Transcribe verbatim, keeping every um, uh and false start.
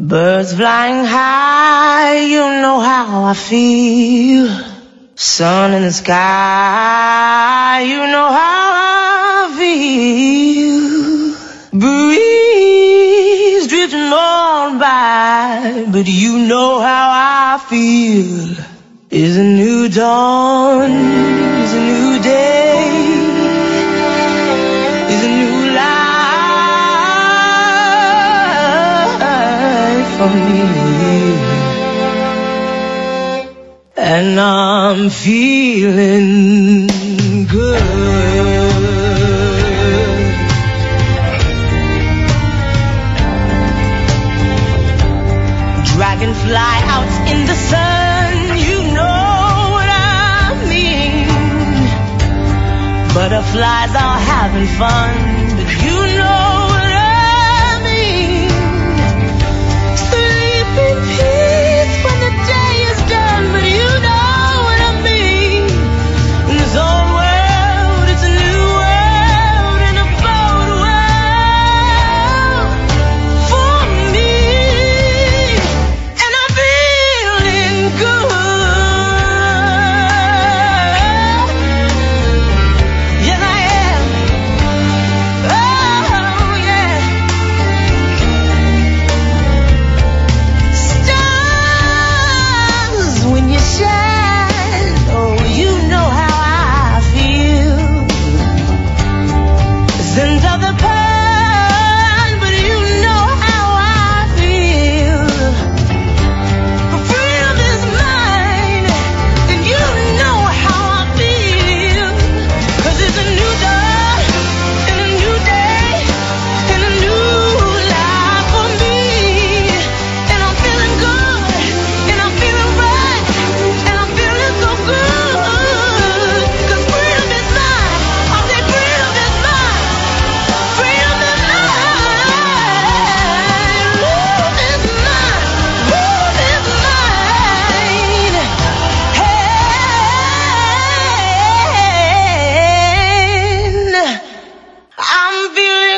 Birds flying high, you know how I feel. Sun in the sky, you know how I feel. Breeze drifting on by, but you know how I feel. Is a new dawn, is a new day, is a new life for me. And I'm feeling good. Dragonfly out in the sun, you know what I mean. Butterflies are having fun, but you know what I mean. Sleep in peace when the day is done, but you know what I mean. In this old world, it's a new world and a bold world for me. And I'm feeling good. Yes, I am. Oh, yeah. Stars, when you shine, oh, you know how I feel. Sins of the past, but you know how I feel. Freedom is mine, and you know how I feel. 'Cause it's a new dawn, and a new day, and a new life for me. And I'm feeling good, and I'm feeling right, and I'm feeling so good. 'Cause freedom is mine. I say freedom is mine. Freedom is mine. Love is mine. Love is mine. Hey, I'm feeling